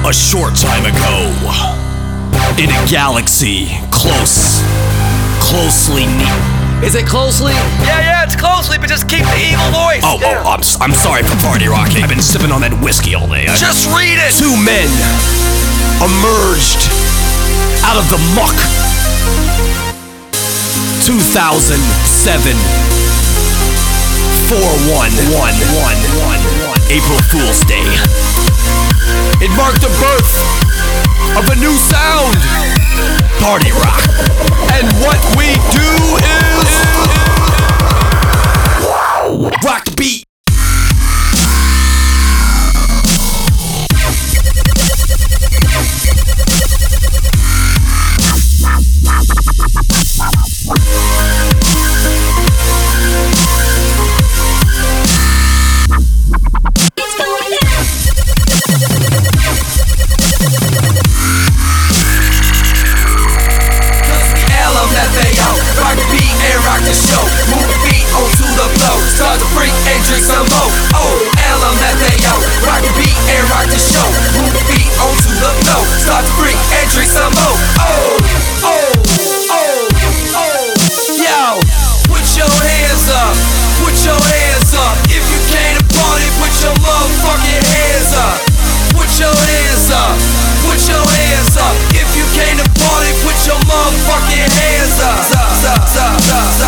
A short time ago, in a galaxy closely Is it closely? Yeah, it's closely, but just keep the evil voice. I'm sorry for party rocking. I've been sipping on that whiskey all day. Just read it. Two men emerged out of the muck. 2007 4/1/1/1 April Fool's Day. It marked the birth of a new sound, party rock. And what we do is rock the beat. Rock the beat and rock the show. Move the beat onto the flow. Start to freak and drink some more. Oh, LMFAO. Rock the beat and rock the show. Move the beat onto the flow. Start to freak and drink some more. Oh. Yo, put your hands up. Put your hands up. If you came to party, put your motherfucking hands up. Put your hands up. Put your hands up. If you came to party, put your motherfucking hands up.